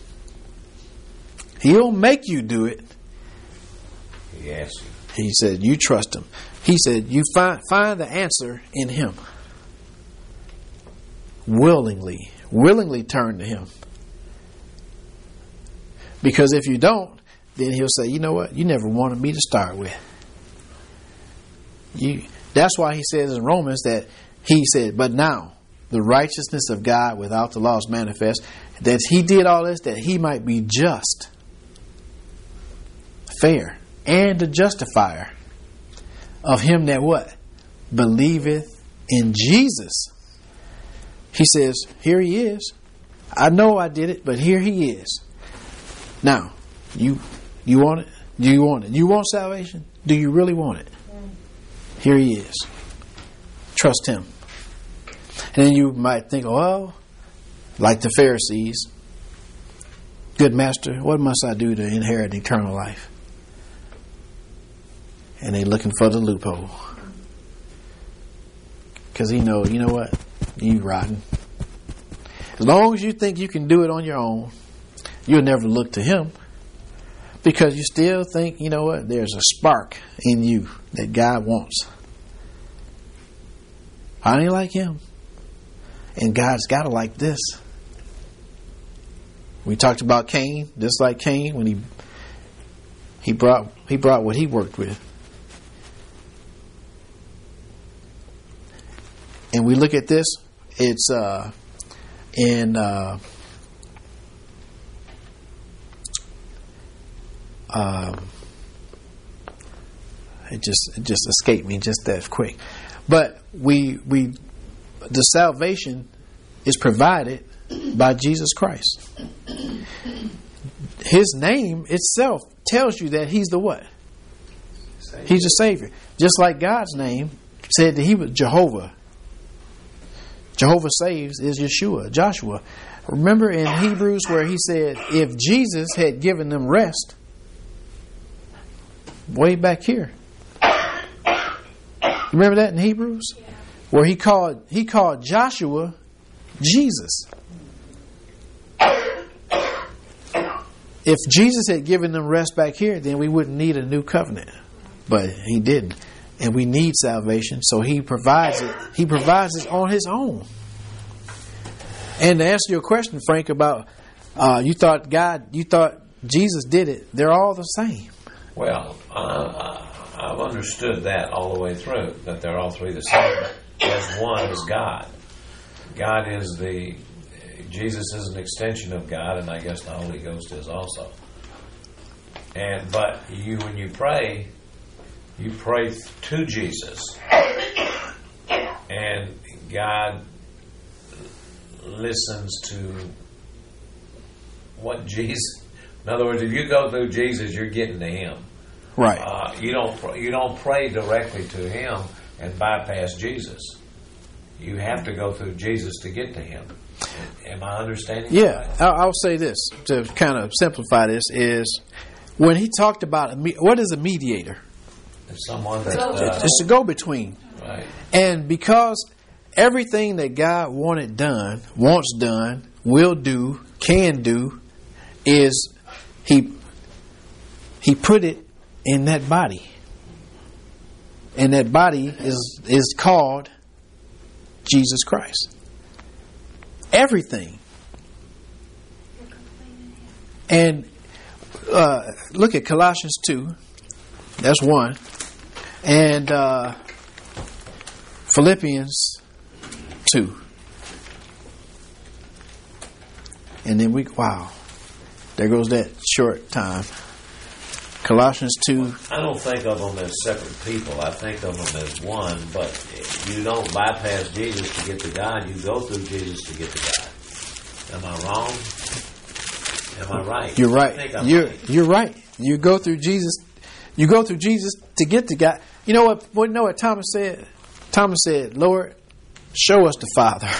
He'll make you do it. He asked you. He said, you trust him. He said, you find find the answer in him. Willingly. Willingly turn to him. Because if you don't, then he'll say, you know what? You never wanted me to start with. You. That's why he says in Romans that he said, but now the righteousness of God without the law is manifest, that he did all this that he might be just, fair, and the justifier of him that what? Believeth in Jesus. He says, here he is. I know I did it, but here he is. Now, you you want it? Do you want it? You want salvation? Do you really want it? Here he is. Trust him. And then you might think, well, like the Pharisees, Good master, what must I do to inherit eternal life? And they looking for the loophole. Because he know, you know what? You rotten. As long as you think you can do it on your own, you'll never look to him. Because you still think, you know what? There's a spark in you that God wants. I ain't like him. And God's got to like this. We talked about Cain, just like Cain when he he brought he brought what he worked with. And we look at this, it's uh, in uh, um, it just it just escaped me just that quick. But we we the salvation is provided by Jesus Christ. His name itself tells you that he's the what? Savior. He's a Savior. Just like God's name said that he was Jehovah. Jehovah saves is Yeshua, Joshua. Remember in Hebrews where he said if Jesus had given them rest, way back here. Remember that in Hebrews? Yeah. Where he called he called Joshua Jesus. If Jesus had given them rest back here, then we wouldn't need a new covenant. But he didn't. And we need salvation, so he provides it. He provides it on his own. And to answer your question, Frank, about uh, you thought God, you thought Jesus did it. They're all the same. Well, uh, I've understood that all the way through, that they're all three the same. As one is God. God is the, Jesus is an extension of God, and I guess the Holy Ghost is also. And but you, when you pray, you pray to Jesus, and God listens to what Jesus. In other words, if you go through Jesus, you're getting to Him. Right. Uh, you don't. You don't pray directly to Him and bypass Jesus. You have to go through Jesus to get to Him. Am I understanding? Yeah, right? I'll, I'll say this to kind of simplify this: is when he talked about a, what is a mediator? It's someone that uh, it's a go-between, right? And because everything that God wanted done, wants done, will do, can do, is he he put it in that body, and that body is is called Jesus Christ. Everything. And uh, look at Colossians two. That's one. And uh, Philippians two. And then we, wow. There goes that short time. Colossians two. I don't think of them as separate people. I think of them as one, but you don't bypass Jesus to get to God. You go through Jesus to get to God. Am I wrong? Am I right? You're right. I think I'm you're right. You're right. You go through Jesus. You go through Jesus to get to God. You know what? You know what Thomas said? Thomas said, "Lord, show us the Father."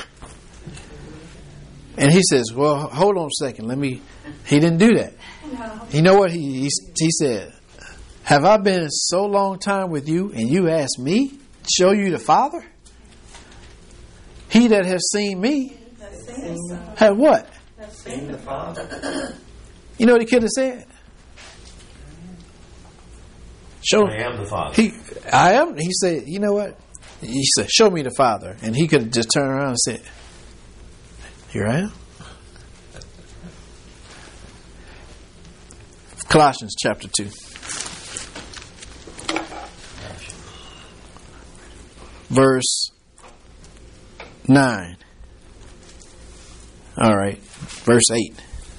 And he says, "Well, hold on a second. Let me." He didn't do that. No. You know what he, he he said? Have I been so long time with you, and you ask me to show you the Father? He that has seen me have what? Seen the Father. You know what he could have said? Show. I am the Father. He, I am. He said, you know what? He said, show me the Father, and he could have just turned around and said, here I am. Colossians chapter two. Verse nine. All right. Verse eight.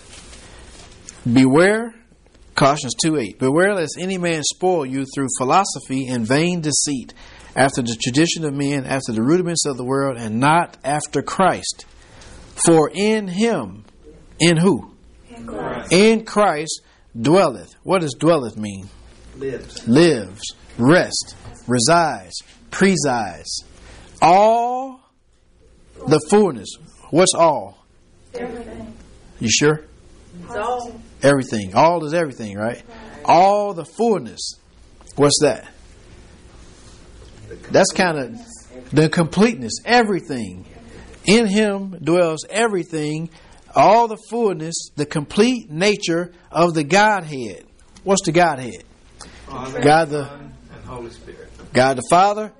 Beware, Colossians two eight. Beware lest any man spoil you through philosophy and vain deceit, after the tradition of men, after the rudiments of the world, and not after Christ. For in Him, in who? In Christ. In Christ dwelleth. What does dwelleth mean? Lives. Lives, rest, resides, presides. All the fullness. What's all? Everything. You sure? It's all. Everything. All is everything, right? All the fullness. What's that? That's kind of the completeness. Everything. In Him dwells everything. All the fullness, the complete nature of the Godhead. What's the Godhead? Father, God the Son, and Holy Spirit. God the Father.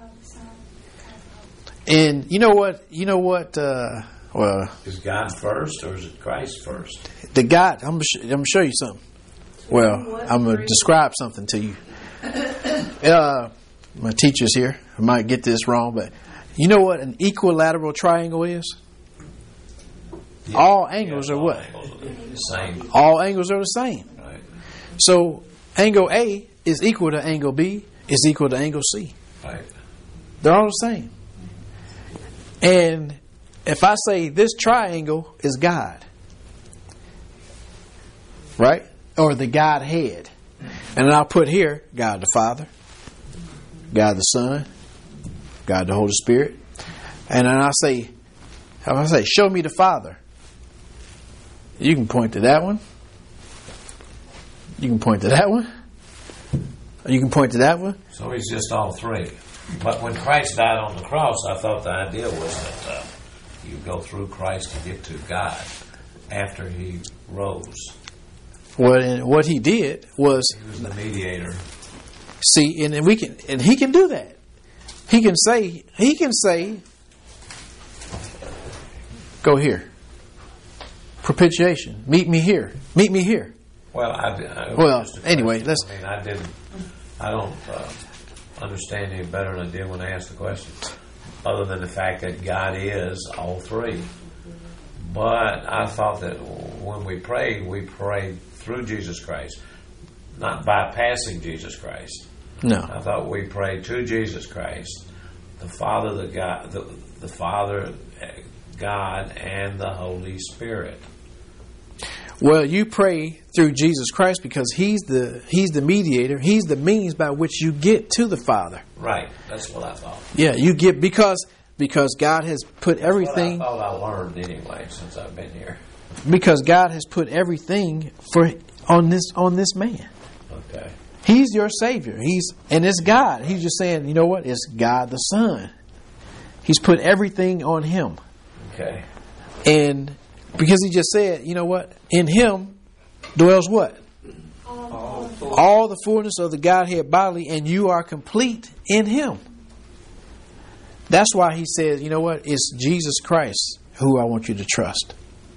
And you know what? You know what? Uh, well, Is God first or is it Christ first? the God. I'm gonna, sh- I'm gonna show you something. Well, I'm gonna describe something to you. Uh, my teacher's here. I might get this wrong, but you know what an equilateral triangle is? Yeah. All angles Yeah, are all what? angles are the same. All angles are the same. Right. So angle A is equal to angle B is equal to angle C. Right. They're all the same. And if I say this triangle is God, right? Or the Godhead. And then I'll put here God the Father, God the Son, God the Holy Spirit. And then I'll say, how I say, show me the Father. You can point to that one. You can point to that one. You can point to that one. So He's just all three. But when Christ died on the cross, I thought the idea was that uh, you go through Christ to get to God after He rose. Well, and what He did was, He was the mediator. see, and, and we can, and He can do that. He can say, He can say, go here. Propitiation. Meet me here. Meet me here. Well, I, I Well, just a anyway, question. let's- I mean, I didn't. I don't uh, understand any better than I did when I asked the question, other than the fact that God is all three. But I thought that when we prayed, we prayed through Jesus Christ, not bypassing Jesus Christ. No. I thought we prayed to Jesus Christ, the Father, the God, the, the Father, God, and the Holy Spirit. Well, you pray through Jesus Christ because He's the He's the mediator. He's the means by which you get to the Father. Right. That's what I thought. Yeah, you get because because God has put everything. That's what I thought I learned anyway since I've been here. Because God has put everything for on this on this man. Okay. He's your Savior. He's and it's God. He's just saying, you know what? It's God the Son. He's put everything on Him. Okay. And because He just said, you know what? In Him dwells what? All full. All the fullness of the Godhead bodily, and you are complete in Him. That's why He says, you know what? It's Jesus Christ who I want you to trust.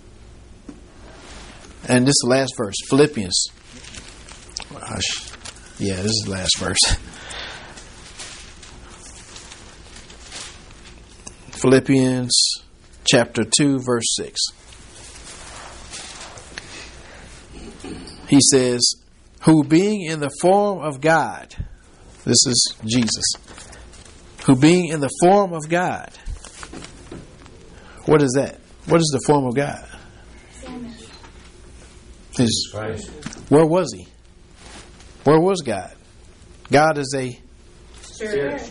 And this is the last verse, Philippians. Gosh. Yeah, this is the last verse. Philippians chapter two, verse six. He says, who being in the form of God, this is Jesus, who being in the form of God, what is that? What is the form of God? His, Christ. where was He? Where was God? God is a, Spirit.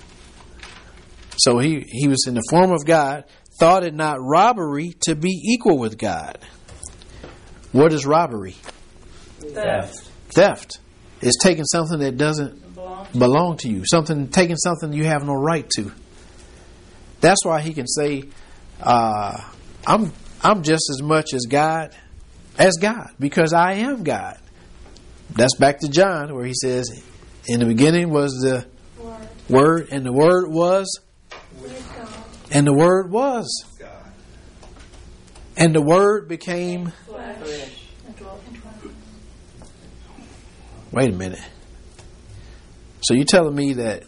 so he, he was in the form of God, thought it not robbery to be equal with God. What is robbery? Theft. Theft. It's taking something that doesn't Belong. belong to you. Something taking something you have no right to. That's why He can say, uh, I'm I'm just as much as God as God, because I am God. That's back to John where He says, in the beginning was the Word. Word, and the Word was, With God. and the Word was, God. and the Word became. Flesh. And dwelt in dwelling. Wait a minute. So you're telling me that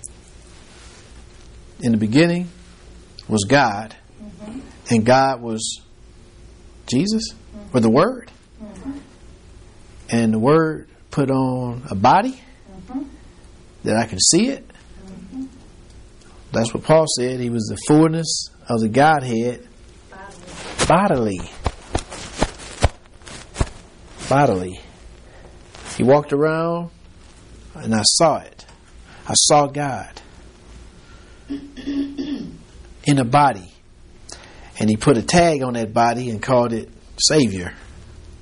in the beginning was God, Mm-hmm. and God was Jesus, or the Word, Mm-hmm. and the Word put on a body Mm-hmm. that I can see it? That's what Paul said. He was the fullness of the Godhead Bodily. bodily. Bodily. He walked around and I saw it. I saw God in a body. And He put a tag on that body and called it Savior.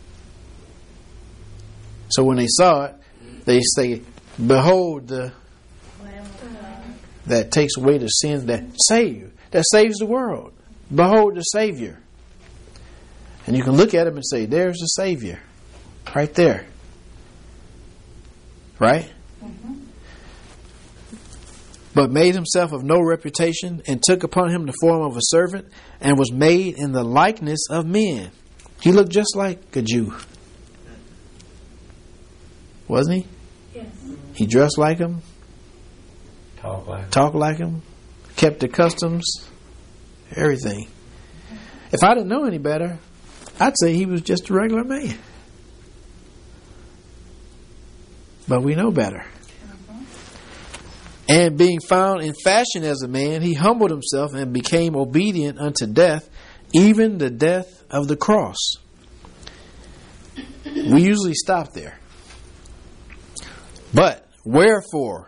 So when they saw it, they say, "Behold, the Lamb of God. that takes away the sins that save, that saves the world. Behold the Savior." And you can look at him and say, "There's the Savior, right there." Right? Mm-hmm. But made himself of no reputation, and took upon him the form of a servant, and was made in the likeness of men. He looked just like a Jew, wasn't he? Yes. He dressed like him, Talk like talked like him, kept the customs, everything. If I didn't know any better, I'd say he was just a regular man. But we know better. And being found in fashion as a man, he humbled himself and became obedient unto death, even the death of the cross. We usually stop there. But wherefore,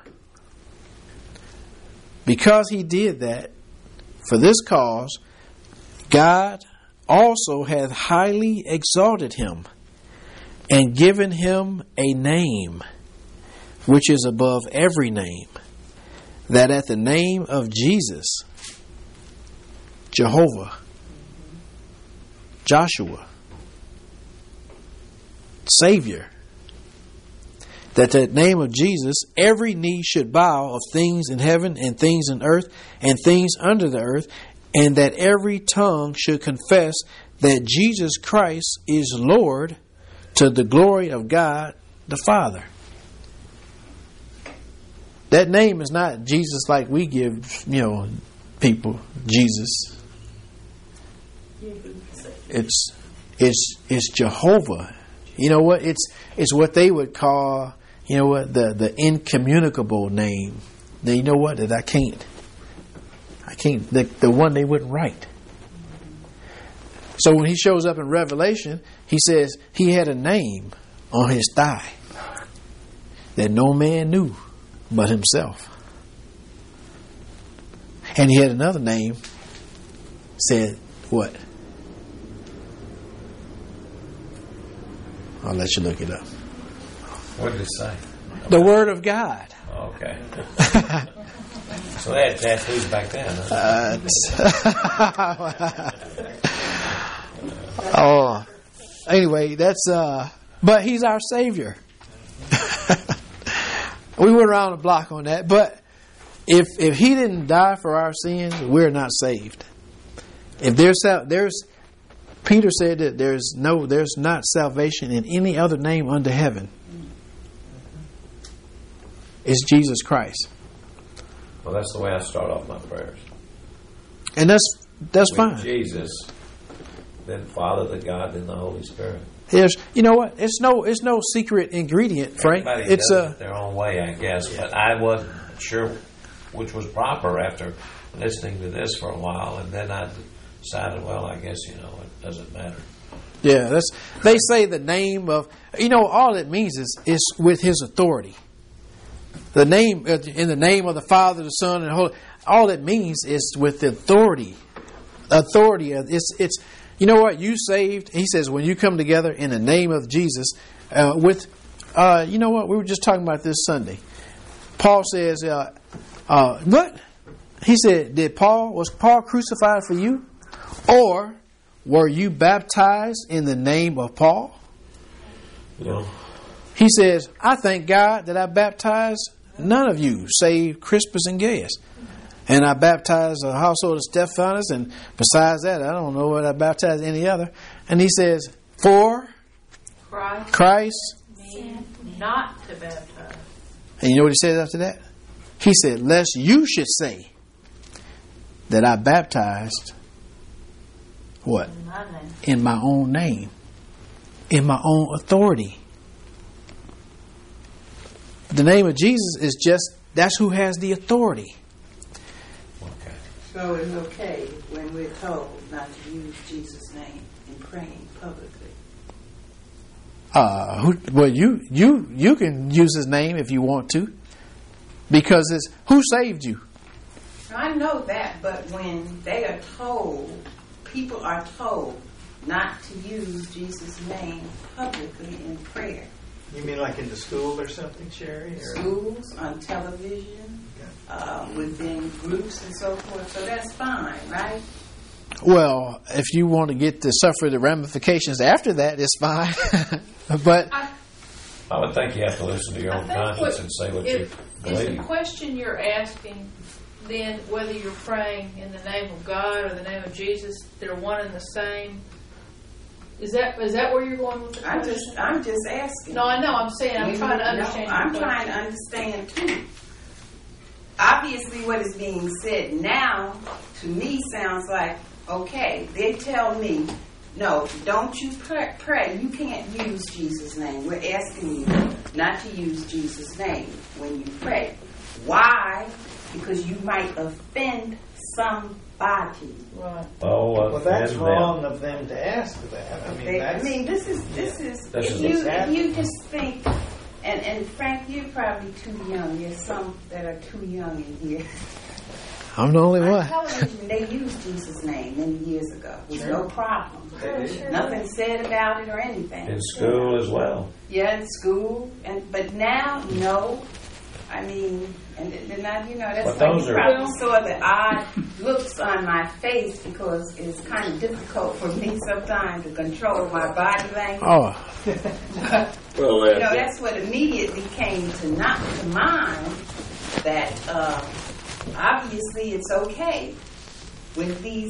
because he did that, for this cause, God also hath highly exalted him, and given him a name which is above every name, that at the name of Jesus, Jehovah, Joshua, Savior, that the name of Jesus, every knee should bow, of things in heaven and things in earth and things under the earth, and that every tongue should confess that Jesus Christ is Lord, to the glory of God the Father. That name is not Jesus like we give, you know, people Jesus. It's it's it's Jehovah. You know what? It's it's what they would call, you know what, the the incommunicable name. Now, you know what? That I can't. I can't. The the one they wouldn't write. So when he shows up in Revelation, he says he had a name on his thigh that no man knew but himself. And he had another name, said what? I'll let you look it up. What did it say? The Word of God. Okay. So they had tattoos back then, huh? Uh, oh, anyway, that's uh. But he's our Savior. We went around the block on that, but if if he didn't die for our sins, we're not saved. If there's there's Peter said that there's no there's not salvation in any other name under heaven. It's Jesus Christ. Well, that's the way I start off my prayers. And that's that's With fine. Jesus, then Father, the God, then the Holy Spirit. There's, you know what? It's no, it's no secret ingredient, Frank. Everybody It's does a it their own way, I guess. But I wasn't sure which was proper after listening to this for a while, and then I decided, well, I guess you know it doesn't matter. yeah. That's they say the name of, you know, all it means is is with His authority. The name in the name of the Father, the Son, and the Holy. All it means is with the authority. Authority. It's it's. You know what? You saved. He says when you come together in the name of Jesus, uh, with, uh, you know what? We were just talking about this Sunday. Paul says, uh, uh, what? He said, did Paul, was Paul crucified for you? Or were you baptized in the name of Paul? Yeah. He says, I thank God that I baptized none of you, save Crispus and Gaius. And I baptized a household of Stephanus, and besides that, I don't know what I baptized any other. And he says, for Christ, Christ. me not to baptize. And you know what he says after that? He said, lest you should say that I baptized what? In my name. In my own name. In my own authority. The name of Jesus is just, that's who has the authority. Okay. So it's okay when we're told not to use Jesus' name in praying publicly. Uh, who, well, you you you can use his name if you want to, because it's who saved you. I know that, but when they are told, people are told not to use Jesus' name publicly in prayer. You mean like in the school or something, Sherry? Or? schools, on television, uh, within groups and so forth. So that's fine, right? Well, if you want to get to suffer the ramifications after that, it's fine. But I, I would think you have to listen to your I own think conscience what- and say what if, you is the believe. question you're asking then whether you're praying in the name of God or the name of Jesus, they're one and the same? Is that is that where you're going with the I'm question? just, I'm just asking. No, I know. I'm saying I'm Maybe- trying to no, understand. your I'm question. trying to understand too. Obviously, what is being said now to me sounds like, okay, they tell me, no, don't you pray, pray. You can't use Jesus' name. We're asking you not to use Jesus' name when you pray. Why? Because you might offend somebody. Right. Oh, Well, that's offend them. wrong of them to ask that. I mean, They, I that's, mean, this is this is This if is you if exactly- you just think, and and Frank, you're probably too young. There's some that are too young in here. I'm the only On one. television, they used Jesus' name many years ago with Sure. no problem. They do. Nothing said about it or anything. In school as well. Yeah, in school, and but now, no. I mean, and then now you know that's But why those you are- probably saw the odd looks on my face because it's kind of difficult for me sometimes to control my body language. Oh, Well, You know, that's what immediately came to not to mind. That uh, obviously it's okay when these